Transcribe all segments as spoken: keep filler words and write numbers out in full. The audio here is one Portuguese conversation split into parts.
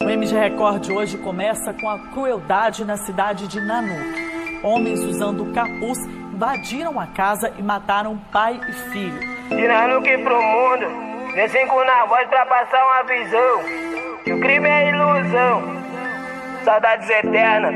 O M G Record de hoje começa com a crueldade na cidade de Nanuque. Homens usando capuz invadiram a casa e mataram pai e filho. De Nanuque pro mundo, descem com na voz pra passar uma visão, que o crime é ilusão, saudades eternas.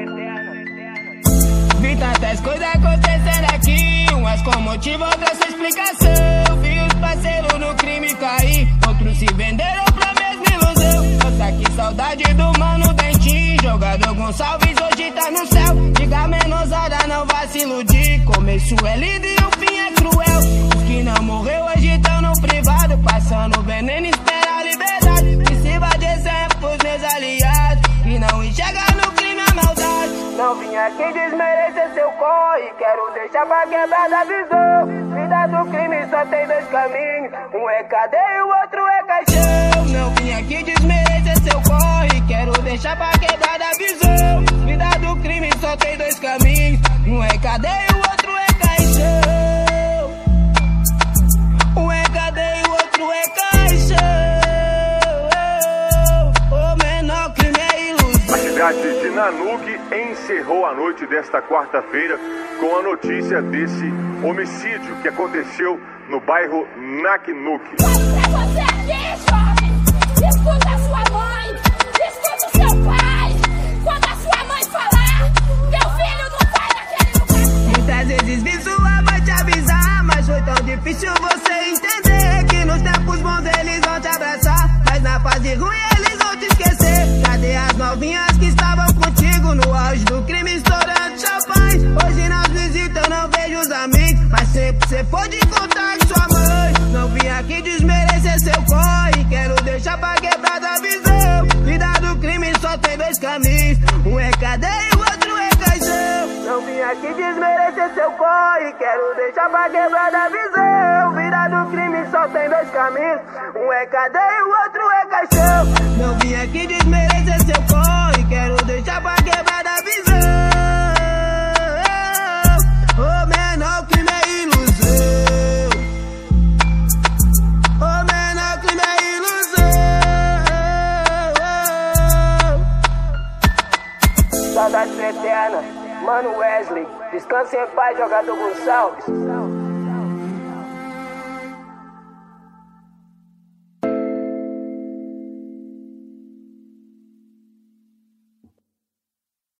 Vi tantas coisas acontecendo aqui, umas com motivo, outras sem explicação. Vi os parceiros no crime cair, outros se venderam pra mesma ilusão. Nossa, que saudade do mano Dentinho, jogador Gonçalves hoje tá no céu. Diga menosada, não vá se iludir, começo é lindo e o fim é cruel. Os que não morreu hoje tão no privado, passando veneno, espera a liberdade. Que sirva de exemplo pros meus aliados, que não enxerga no crime a maldade. Não vim aqui desmerecer seu corre, quero deixar pra quebrar da visão. Vida do crime só tem dois caminhos, um é cadeia e o outro é caixão. Não vim aqui desmerecer seu corre, quero deixar pra quebrar da visão. Vida do crime só tem dois caminhos, um é cadeia e o outro é caixão. Um é cadeia e o outro é caixão. O menor crime é ilusão. A cidade de Nanuque encerrou a noite desta quarta-feira com a notícia desse homicídio que aconteceu no bairro Nanuque. Pra você aqui, jovem, escuta a sua mãe, escuta o seu pai. Quando a sua mãe falar, meu filho não vai naquele lugar. Muitas vezes vi sua mãe te avisar, mas foi tão difícil você entender que nos tempos bons eles vão te abraçar, mas na fase ruim eles vão te esquecer. Cadê as novinhas que estavam contigo no auge do crime, estourando champanhe? Hoje nas visitas eu não vejo os amigos, mas sempre você pode contar com sua mãe. Não vim aqui desmerecer seu corre, quero deixar pra quebrar da visão. Vida do crime só tem dois caminhos, um é cadeia e o outro é caixão. Não vim aqui desmerecer seu corre, quero deixar pra quebrar da visão. Vida do crime só tem dois caminhos, um é cadeia e o outro é caixão. Não vim aqui desmerecer seu corre, quero deixar pra quebrar da visão. O menor crime é ilusão. O menor crime é ilusão. Saudades eternas, mano Wesley, descanse em paz, jogador Gonçalves.